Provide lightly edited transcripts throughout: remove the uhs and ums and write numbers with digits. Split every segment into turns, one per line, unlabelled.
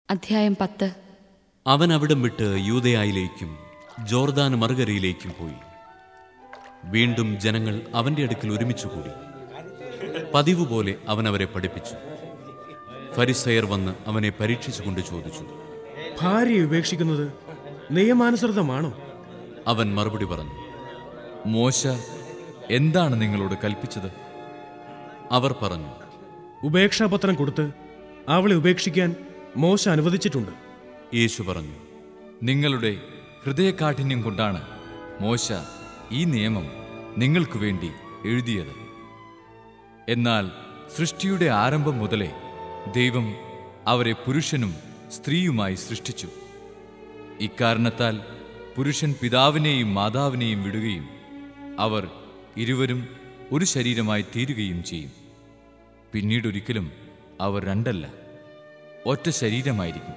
അധ്യായം 10.
അവൻ അവിടം വിട്ട് യൂദയായിലേക്കും ജോർദാൻ മറുകരയിലേക്കും പോയി. വീണ്ടും ജനങ്ങൾ അവന്റെ അടുക്കൽ ഒരുമിച്ചുകൂടി. പതിവ് പോലെ അവൻ അവരെ പഠിപ്പിച്ചു. ഫരിസയർ വന്ന് അവനെ പരീക്ഷിച്ചുകൊണ്ട് ചോദിച്ചു,
ഭാര്യയെ ഉപേക്ഷിക്കുന്നത് നിയമാനുസൃതമാണോ?
അവൻ മറുപടി പറഞ്ഞു,
മോശ എന്താണ് നിങ്ങളോട് കൽപ്പിച്ചത്?
അവർ പറഞ്ഞു,
ഉപേക്ഷാപത്രം കൊടുത്ത് അവളെ ഉപേക്ഷിക്കാൻ മോശ അനുവദിച്ചിട്ടുണ്ട്.
യേശു പറഞ്ഞു,
നിങ്ങളുടെ ഹൃദയകാഠിന്യം കൊണ്ടാണ് മോശ ഈ നിയമം നിങ്ങൾക്ക് വേണ്ടി എഴുതിയത്. എന്നാൽ സൃഷ്ടിയുടെ ആരംഭം മുതലേ ദൈവം അവരെ പുരുഷനും സ്ത്രീയുമായി സൃഷ്ടിച്ചു. ഇക്കാരണത്താൽ പുരുഷൻ പിതാവിനെയും മാതാവിനെയും വിടുകയും അവർ ഇരുവരും ഒരു ശരീരമായി തീരുകയും ചെയ്യും. പിന്നീടൊരിക്കലും അവർ രണ്ടല്ല, ഒറ്റ ശരീരമായിരിക്കും.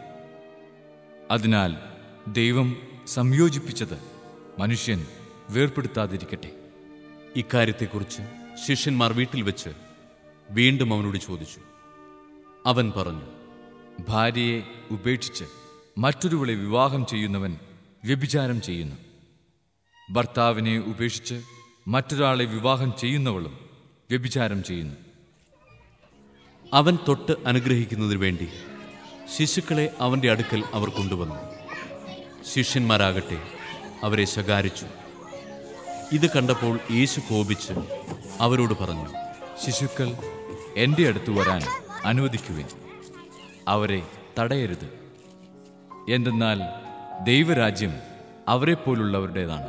അതിനാൽ ദൈവം സംയോജിപ്പിച്ചത് മനുഷ്യൻ വേർപെടുത്താതിരിക്കട്ടെ.
ഇക്കാര്യത്തെക്കുറിച്ച് ശിഷ്യന്മാർ വീട്ടിൽ വെച്ച് വീണ്ടും അവനോട് ചോദിച്ചു. അവൻ പറഞ്ഞു,
ഭാര്യയെ ഉപേക്ഷിച്ച് മറ്റൊരുവളെ വിവാഹം ചെയ്യുന്നവൻ വ്യഭിചാരം ചെയ്യുന്നു. ഭർത്താവിനെ ഉപേക്ഷിച്ച് മറ്റൊരാളെ വിവാഹം ചെയ്യുന്നവളും വ്യഭിചാരം ചെയ്യുന്നു.
അവൻ തൊട്ട് അനുഗ്രഹിക്കുന്നതിനു വേണ്ടി ശിശുക്കളെ അവന്റെ അടുക്കൽ അവർ കൊണ്ടുവന്നു. ശിഷ്യന്മാരാകട്ടെ അവരെ ശകാരിച്ചു. ഇത് കണ്ടപ്പോൾ യേശു കോപിച്ച് അവരോട് പറഞ്ഞു,
ശിശുക്കൾ എൻ്റെ അടുത്ത് വരാൻ അനുവദിക്കുവിൻ, അവരെ തടയരുത്. എന്തെന്നാൽ ദൈവരാജ്യം അവരെപ്പോലുള്ളവരുടേതാണ്.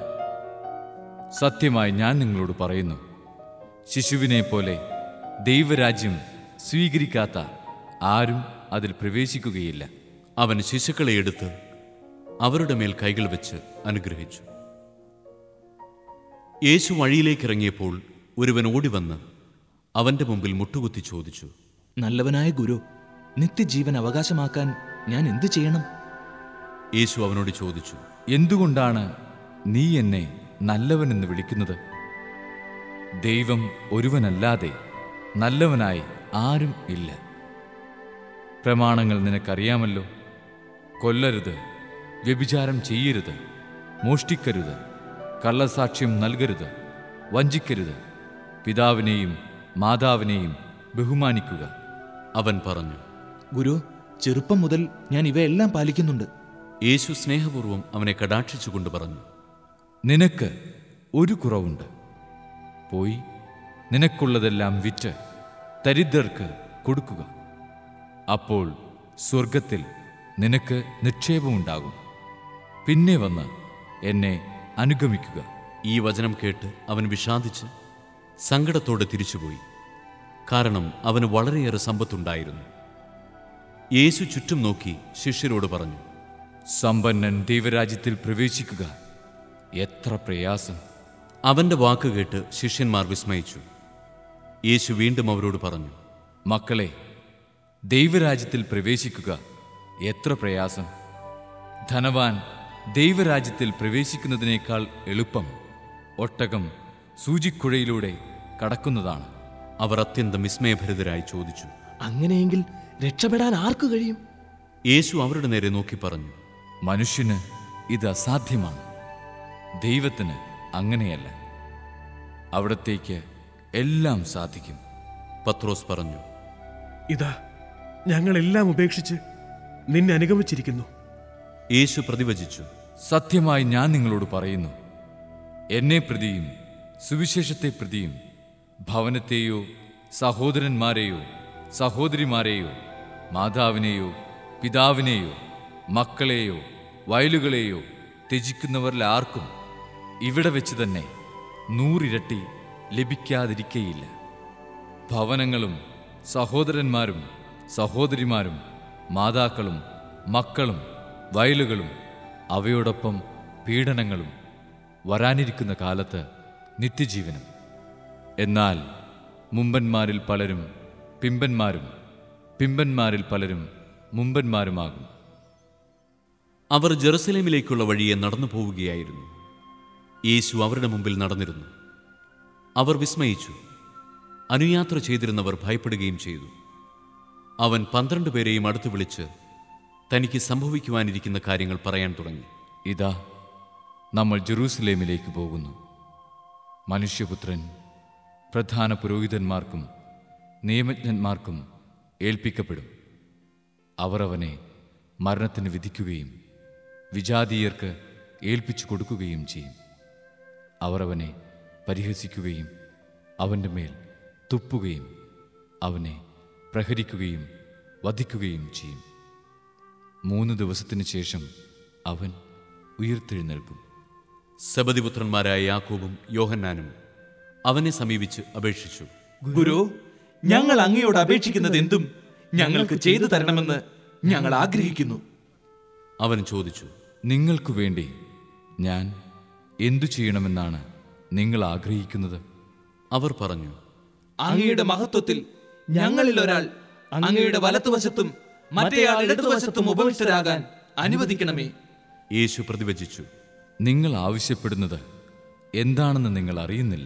സത്യമായി ഞാൻ നിങ്ങളോട് പറയുന്നു, ശിശുവിനെ പോലെ ദൈവരാജ്യം സ്വീകരിക്കാത്ത ആരും അതിൽ പ്രവേശിക്കുകയില്ല.
അവൻ ശിശുക്കളെ എടുത്ത് അവരുടെ മേൽ കൈകൾ വെച്ച് അനുഗ്രഹിച്ചു. യേശു വഴിയിലേക്കിറങ്ങിയപ്പോൾ ഒരുവൻ ഓടിവന്ന് അവന്റെ മുമ്പിൽ മുട്ടുകുത്തി ചോദിച്ചു,
നല്ലവനായ ഗുരു, നിത്യജീവൻ അവകാശമാക്കാൻ ഞാൻ എന്തു ചെയ്യണം?
യേശു അവനോട് ചോദിച്ചു,
എന്തുകൊണ്ടാണ് നീ എന്നെ നല്ലവനെന്ന് വിളിക്കുന്നത്? ദൈവം ഒരുവനല്ലാതെ നല്ലവനായി ആരും ഇല്ല. പ്രമാണങ്ങൾ നിനക്കറിയാമല്ലോ. കൊല്ലരുത്, വ്യഭിചാരം ചെയ്യരുത്, മോഷ്ടിക്കരുത്, കള്ളസാക്ഷ്യം നൽകരുത്, വഞ്ചിക്കരുത്, പിതാവിനെയും മാതാവിനെയും ബഹുമാനിക്കുക.
അവൻ പറഞ്ഞു.
ഗുരു, ചെറുപ്പം മുതൽ ഞാൻ ഇവയെല്ലാം പാലിക്കുന്നുണ്ട്.
യേശു സ്നേഹപൂർവ്വം അവനെ കടാക്ഷിച്ചുകൊണ്ട് പറഞ്ഞു,
നിനക്ക് ഒരു കുറവുണ്ട്. പോയി നിനക്കുള്ളതെല്ലാം വിറ്റ് ദരിദ്രർക്ക് കൊടുക്കുക. അപ്പോൾ സ്വർഗത്തിൽ നിനക്ക് നിക്ഷേപമുണ്ടാകും. പിന്നെ വന്ന് എന്നെ അനുഗമിക്കുക.
ഈ വചനം കേട്ട് അവൻ വിഷാദിച്ച് സങ്കടത്തോടെ തിരിച്ചുപോയി. കാരണം അവന് വളരെയേറെ സമ്പത്തുണ്ടായിരുന്നു. യേശു ചുറ്റും നോക്കി ശിഷ്യരോട് പറഞ്ഞു,
സമ്പന്നൻ ദൈവരാജ്യത്തിൽ പ്രവേശിക്കുക എത്ര പ്രയാസം!
അവന്റെ വാക്ക് കേട്ട് ശിഷ്യന്മാർ വിസ്മയിച്ചു. യേശു വീണ്ടും അവരോട് പറഞ്ഞു,
മക്കളെ, ദൈവരാജ്യത്തിൽ പ്രവേശിക്കുക എത്ര പ്രയാസം! ധനവാൻ ദൈവരാജ്യത്തിൽ പ്രവേശിക്കുന്നതിനേക്കാൾ എളുപ്പം ഒട്ടകം സൂചിക്കുഴയിലൂടെ കടക്കുന്നതാണ്.
അവർ അത്യന്തം വിസ്മയഭരിതരായി ചോദിച്ചു,
അങ്ങനെയെങ്കിൽ രക്ഷപ്പെടാൻ ആർക്കു കഴിയും?
യേശു അവരുടെ നേരെ നോക്കി പറഞ്ഞു,
മനുഷ്യന് ഇത് അസാധ്യമാണ്, ദൈവത്തിന് അങ്ങനെയല്ല. അവിടത്തേക്ക് എല്ലാം സാധിക്കും.
പത്രോസ് പറഞ്ഞു,
ഇതാ, ഞങ്ങളെല്ലാം ഉപേക്ഷിച്ച് നിന്നെ അനുഗമിച്ചിരിക്കുന്നു.
യേശു പ്രതിവചിച്ചു,
സത്യമായി ഞാൻ നിങ്ങളോട് പറയുന്നു, എന്നെ പ്രതിയും സുവിശേഷത്തെ പ്രതിയും ഭവനത്തെയോ സഹോദരന്മാരെയോ സഹോദരിമാരെയോ മാതാവിനെയോ പിതാവിനെയോ മക്കളെയോ വയലുകളെയോ ത്യജിക്കുന്നവരിൽ ആർക്കും ഇവിടെ വെച്ച് തന്നെ 100 ഇരട്ടി ലഭിക്കാതിരിക്കയില്ല. ഭവനങ്ങളും സഹോദരന്മാരും സഹോദരിമാരും മാതാക്കളും മക്കളും വയലുകളും അവയോടൊപ്പം പീഡനങ്ങളും വരാനിരിക്കുന്ന കാലത്ത് നിത്യജീവനും. എന്നാൽ മുമ്പന്മാരിൽ പലരും പിമ്പന്മാരും പിമ്പന്മാരിൽ പലരും മുമ്പന്മാരുമാകും.
അവർ ജെറുസലേമിലേക്കുള്ള വഴിയെ നടന്നു പോവുകയായിരുന്നു. യേശു അവരുടെ മുമ്പിൽ നടന്നിരുന്നു. അവർ വിസ്മയിച്ചു. അനുയാത്ര ചെയ്തിരുന്നവർ ഭയപ്പെടുകയും ചെയ്തു. അവൻ 12 പേരെയും അടുത്ത് വിളിച്ച് തനിക്ക് സംഭവിക്കുവാനിരിക്കുന്ന കാര്യങ്ങൾ പറയാൻ തുടങ്ങി.
ഇതാ, നമ്മൾ ജെറൂസലേമിലേക്ക് പോകുന്നു. മനുഷ്യപുത്രൻ പ്രധാന പുരോഹിതന്മാർക്കും നിയമജ്ഞന്മാർക്കും ഏൽപ്പിക്കപ്പെടും. അവർ അവനെ മരണത്തിന് വിധിക്കുകയും വിജാതീയർക്ക് ഏൽപ്പിച്ചു കൊടുക്കുകയും ചെയ്യും. അവർ അവനെ പരിഹസിക്കുകയും അവൻ്റെ മേൽ തുപ്പുകയും അവനെ പ്രഹരിക്കുകയും വധിക്കുകയും ചെയ്യും. 3 ദിവസത്തിനു ശേഷം അവൻ ഉയിർത്തെഴുന്നേൽക്കും.
സെബദിപുത്രന്മാരായ യാക്കോബും യോഹന്നാനും അവനെ സമീപിച്ച് അപേക്ഷിച്ചു.
ഗുരു, ഞങ്ങൾ അങ്ങയോട് അപേക്ഷിക്കുന്നത് എന്തും ഞങ്ങൾക്ക് ചെയ്തു തരണമെന്ന് ഞങ്ങൾ ആഗ്രഹിക്കുന്നു.
അവൻ ചോദിച്ചു,
നിങ്ങൾക്കു വേണ്ടി ഞാൻ എന്തു ചെയ്യണമെന്നാണ് നിങ്ങൾ ആഗ്രഹിക്കുന്നത്?
അവർ പറഞ്ഞു,
അങ്ങയുടെ മഹത്വത്തിൽ ഞങ്ങളിൽ ഒരാൾ അങ്ങയുടെ വലത്തുവശത്തും മറ്റേയാൾ ഇടതുവശത്തും ഉപവിഷ്ടരാകാൻ അനുവദിക്കണമേ.
യേശു പ്രതിവചിച്ചു,
നിങ്ങൾ ആവശ്യപ്പെടുന്നത് എന്താണെന്ന് നിങ്ങൾ അറിയുന്നില്ല.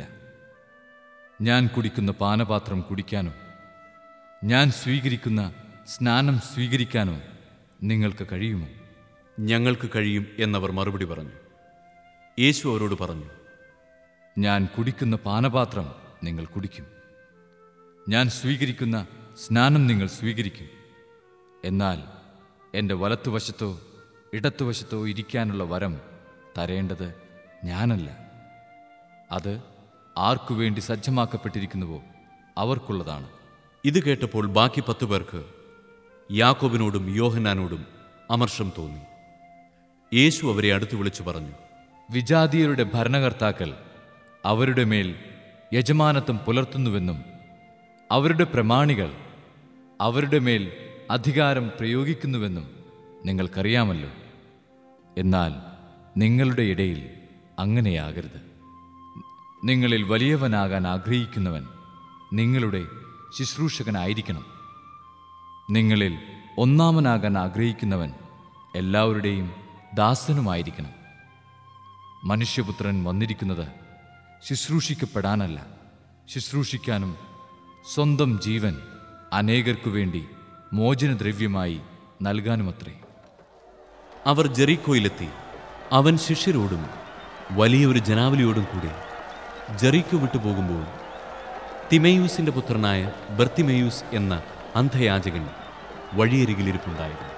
ഞാൻ കുടിക്കുന്ന പാനപാത്രം കുടിക്കാനോ ഞാൻ സ്വീകരിക്കുന്ന സ്നാനം സ്വീകരിക്കാനോ നിങ്ങൾക്ക് കഴിയുമോ?
ഞങ്ങൾക്ക് കഴിയും എന്നവർ മറുപടി പറഞ്ഞു. യേശു അവരോട് പറഞ്ഞു,
ഞാൻ കുടിക്കുന്ന പാനപാത്രം നിങ്ങൾ കുടിക്കും, ഞാൻ സ്വീകരിക്കുന്ന സ്നാനം നിങ്ങൾ സ്വീകരിക്കും. എന്നാൽ എൻ്റെ വലത്തുവശത്തോ ഇടത്തുവശത്തോ ഇരിക്കാനുള്ള വരം തരേണ്ടത് ഞാനല്ല. അത് ആർക്കു വേണ്ടി സജ്ജമാക്കപ്പെട്ടിരിക്കുന്നുവോ അവർക്കുള്ളതാണ്.
ഇത് കേട്ടപ്പോൾ ബാക്കി 10 പേർക്ക് യാക്കോബിനോടും യോഹന്നാനോടും അമർഷം തോന്നി. യേശു അവരെ അടുത്ത് വിളിച്ചു പറഞ്ഞു,
വിജാതീയരുടെ ഭരണകർത്താക്കൾ അവരുടെ മേൽ യജമാനത്വം പുലർത്തുന്നുവെന്നും അവരുടെ പ്രമാണികൾ അവരുടെ മേൽ അധികാരം പ്രയോഗിക്കുന്നുവെന്നും നിങ്ങൾക്കറിയാമല്ലോ. എന്നാൽ നിങ്ങളുടെ ഇടയിൽ അങ്ങനെയാകരുത്. നിങ്ങളിൽ വലിയവനാകാൻ ആഗ്രഹിക്കുന്നവൻ നിങ്ങളുടെ ശുശ്രൂഷകനായിരിക്കണം. നിങ്ങളിൽ ഒന്നാമനാകാൻ ആഗ്രഹിക്കുന്നവൻ എല്ലാവരുടെയും ദാസനുമായിരിക്കണം. മനുഷ്യപുത്രൻ വന്നിരിക്കുന്നത് ശുശ്രൂഷിക്കപ്പെടാനല്ല, ശുശ്രൂഷിക്കാനും സ്വന്തം ജീവൻ അനേകർക്കു വേണ്ടി മോചനദ്രവ്യമായി നൽകാനുമത്രേ.
അവർ ജെറീക്കോയിലെത്തി. അവൻ ശിഷ്യരോടും വലിയൊരു ജനാവലിയോടും കൂടെ ജെറീക്കോ വിട്ടുപോകുമ്പോൾ തിമേയൂസിന്റെ പുത്രനായ ബർത്തിമേയൂസ് എന്ന അന്ധയാചകൻ വഴിയരികിലിരിപ്പുണ്ടായിരുന്നു.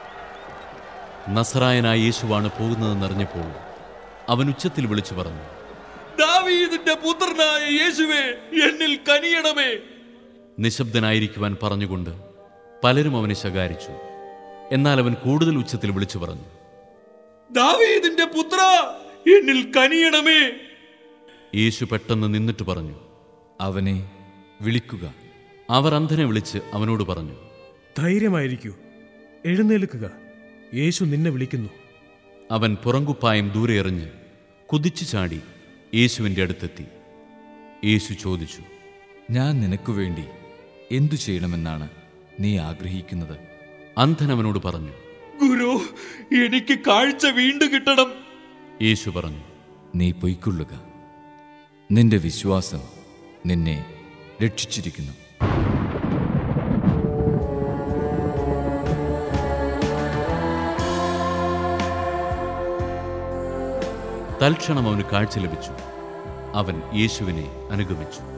നസറായനായ യേശുവാണ് പോകുന്നതെന്നറിഞ്ഞപ്പോൾ അവൻ ഉച്ചത്തിൽ വിളിച്ചു പറഞ്ഞു,
ദാവീദിന്റെ പുത്രനായ യേശുവേ, എന്നിൽ കനിയണമേ.
നിശബ്ദനായിരിക്കുവാൻ പറഞ്ഞുകൊണ്ട് പലരും അവനെ ശകാരിച്ചു. എന്നാൽ അവൻ കൂടുതൽ ഉച്ചത്തിൽ വിളിച്ചു പറഞ്ഞു,
ദാവീദിന്റെ പുത്ര, എന്നിൽ കനിയണമേ.
യേശു പെട്ടെന്ന് നിന്നിട്ട് പറഞ്ഞു,
അവനെ വിളിക്കുക.
അവർ അന്ധനെ വിളിച്ച് അവനോട് പറഞ്ഞു,
ധൈര്യമായിരിക്കൂ, എഴുന്നേൽക്കുക, യേശു നിന്നെ വിളിക്കുന്നു.
അവൻ പുറങ്കുപ്പായം ദൂരെ എറിഞ്ഞ് കുതിച്ചു ചാടി യേശുവിൻ്റെ അടുത്തെത്തി. യേശു ചോദിച്ചു,
ഞാൻ നിനക്കു വേണ്ടി എന്തു ചെയ്യണമെന്നാണ് നീ ആഗ്രഹിക്കുന്നത്?
അന്ധൻ അവനോട് പറഞ്ഞു,
ഗുരു, എനിക്ക് കാഴ്ച വീണ്ടും കിട്ടണം.
യേശു പറഞ്ഞു,
നീ പൊയ്ക്കൊള്ളുക, നിന്റെ വിശ്വാസം നിന്നെ രക്ഷിച്ചിരിക്കുന്നു.
തൽക്ഷണം അവന് കാഴ്ച ലഭിച്ചു. അവൻ യേശുവിനെ അനുഗമിച്ചു.